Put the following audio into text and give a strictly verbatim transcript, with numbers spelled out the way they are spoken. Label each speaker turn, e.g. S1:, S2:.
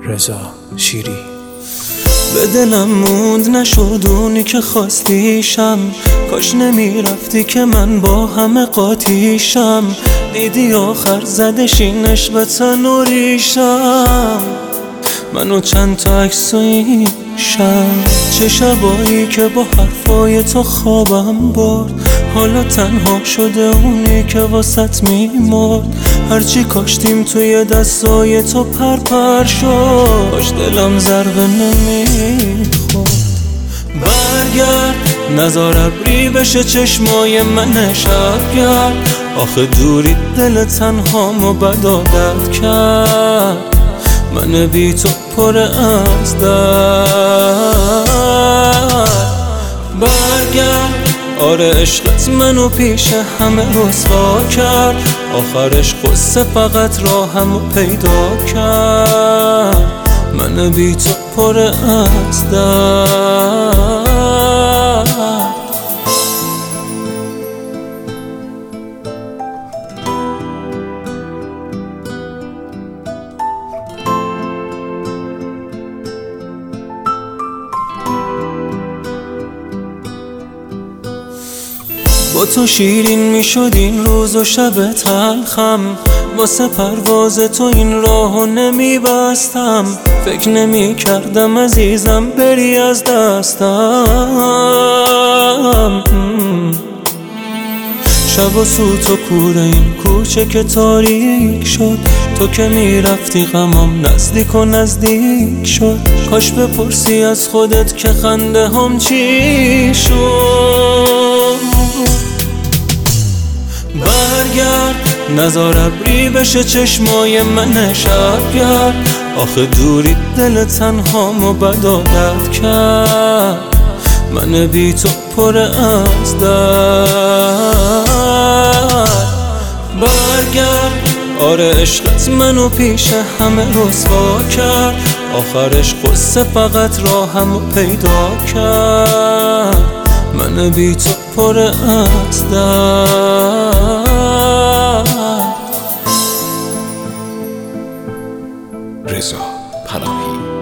S1: رضا شیری.
S2: به دلم موند نشد اونی که خواستیشم، کاش نمیرفتی که من با همه قاطیشم. دیدی آخر زدش اینش به تن و ریشم، منو چند تا عکس و ایشم. چه شبایی که با حرفای تو خوابم برد، حالا تنها شده اونی که واسط میمرد. هرچی کاشتیم توی دستای تو پر پر شد، کاش دلم ضربه نمیخورد. برگرد نزار ابری بشه چشمای من شبگرد، آخه دوری دل تنهامو بد عادت کرد. من بی تو پر از درد. برگرد آره عشقت منو پیش همه رسوا کرد، آخرش قصه فقط راهمو پیدا کرد. من بی تو پر از درد. با تو شیرین میشد این روز و شب تلخم، واسه پرواز تو این راهو نمیبستم. فکر نمی کردم عزیزم بری از دستم. شب و سوت و کوره این کوچه که تاریک شد، تو که میرفتی غمام نزدیک و نزدیک شد. کاش بپرسی از خودت که خنده هم چی شد. برگرد نزار ابری بشه چشمای من شبگرد، آخه دوری دل تنهامو بد عادت کرد. من بی تو پر از درد. برگرد آره عشقت منو پیش همه رسوا کرد، آخرش قصه فقط راهمو پیدا کرد. من بی تو پر از درد.
S1: رضا پناهی.